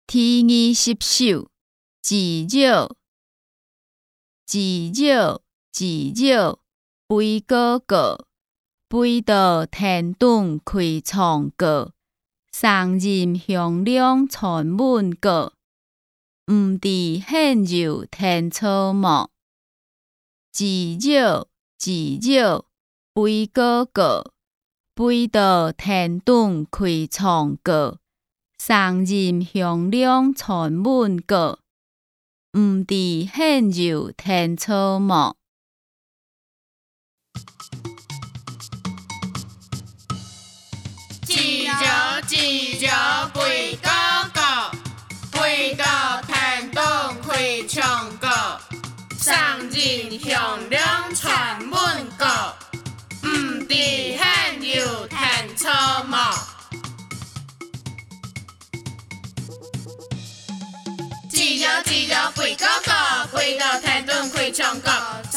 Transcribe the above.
天衣失守，自扰，飞高高，飞到天顶开创歌，双人向亮传吻歌，毋知现就天草木，自扰，飞高高，飞到天顶开创歌，双人向亮传吻歌，毋知现就天草木。 自扰飞高高，飞到天顶开唱歌，双人向亮传吻歌，毋知现就天草木。自扰飞高高，飞到天顶开唱歌。